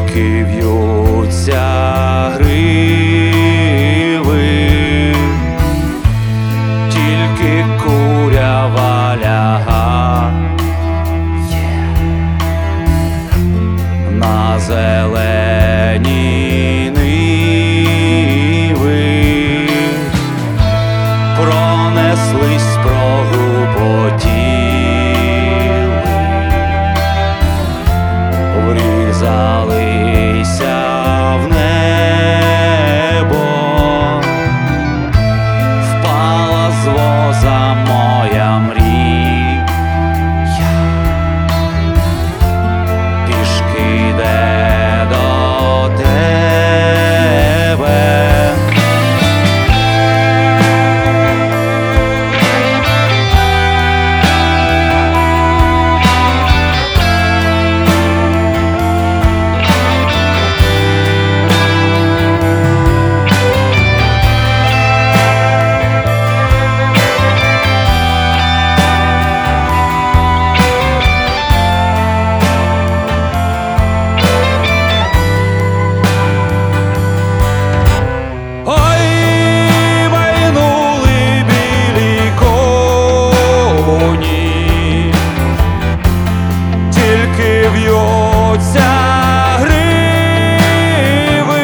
тільки в'ються гриви, тільки курява ляга на зелені ниви, пронеслись, прогупотіли, врізалися в небо, впала з воза моя мрія, пішки йде до тебе. В'ються гриви,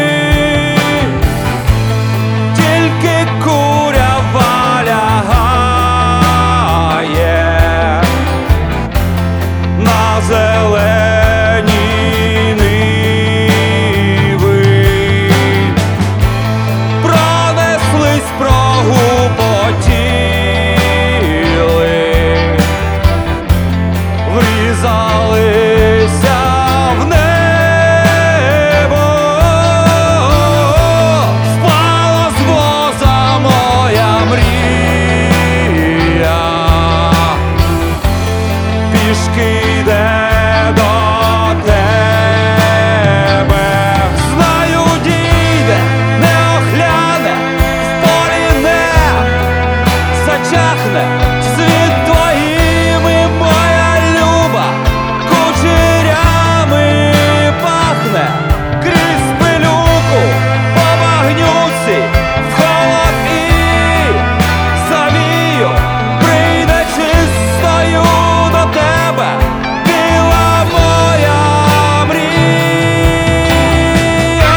тільки курява лягає на зелені ниви, пронеслись, прогупотіли, врізалися в небо, впала з воза моя мрія, пішки йде до тебе. Знаю, дійде, не огляне, в полі не зачахне світ твоїми, моя люба, кучерями пахне, крізь пилюку по багнюці, в холод і завію, прийде чистою до тебе біла моя мрія.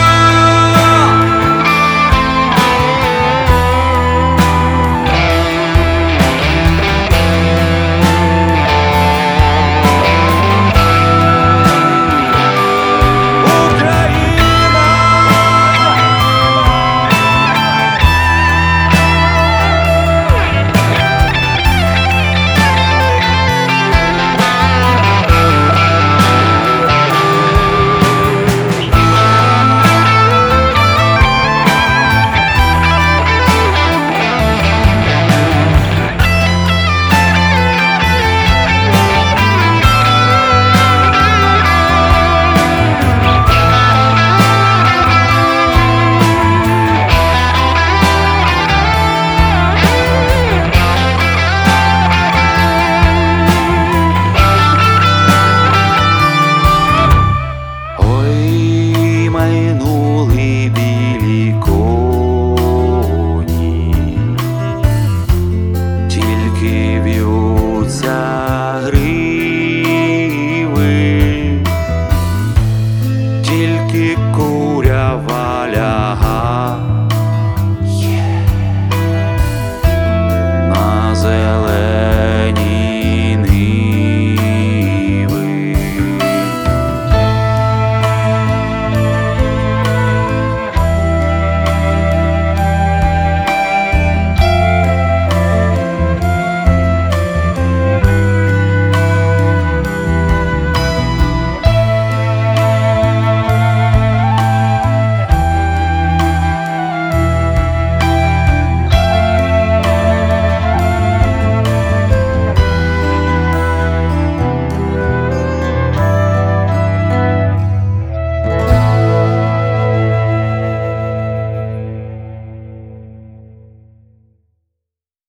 Майнули білі коні, тільки в'ються гриви, тільки курява ляга